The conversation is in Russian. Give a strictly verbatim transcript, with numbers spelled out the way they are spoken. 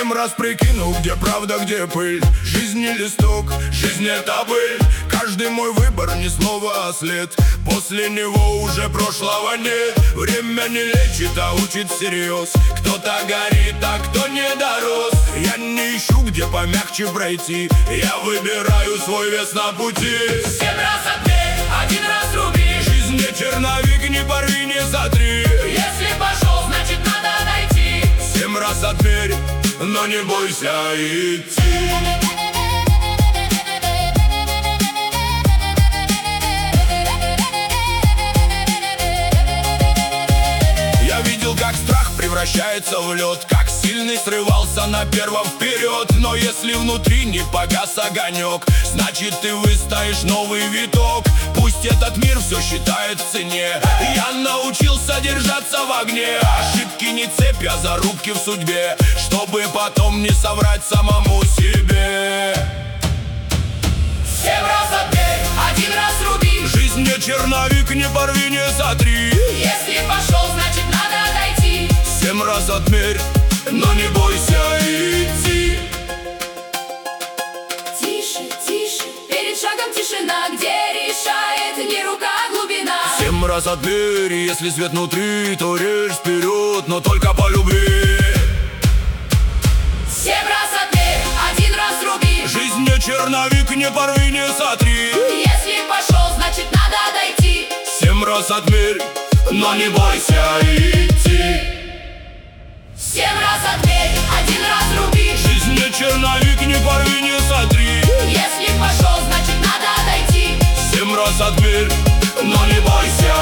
Семь раз прикинул, где правда, где пыль. Жизнь не листок, жизнь это быль. Каждый мой выбор не слово, а след. После него уже прошлого нет. Время не лечит, а учит всерьез. Кто-то горит, а кто не дорос. Я не ищу, где помягче пройти. Я выбираю свой вес на пути. Семь раз отмерь, один раз руби. Жизнь не черновик, не порви, не сотри. Если пошел, значит надо дойти. Семь раз отмерь, но не бойся идти. Я видел, как страх превращается в лед, как сильный срывался на первом вперед. Но если внутри не погас огонек, значит ты выстоишь новый виток. Пусть этот мир все считает в цене, я научился держаться в огне. Ошибки не цепь, а зарубки в судьбе, чтобы потом не соврать самому себе. Семь раз отмерь, один раз руби. Жизнь не черновик, не порви, не сотри. Если пошел, значит надо дойти. Семь раз отмерь, но не бойся идти. Тише, тише, перед шагом тишина, где решает не рука, а глубина. Семь раз отмерь, если свет внутри, то режь вперед, но только по любви. Семь раз отмерь, один раз руби. Жизнь не черновик, не порви, не сотри. Если пошел, значит надо дойти. Семь раз отмерь, но не бойся идти. Семь раз отмерь, один раз руби. Жизнь не черновик, не порви, не сотри. Если пошел, значит надо дойти. Семь раз отмерь, но не бойся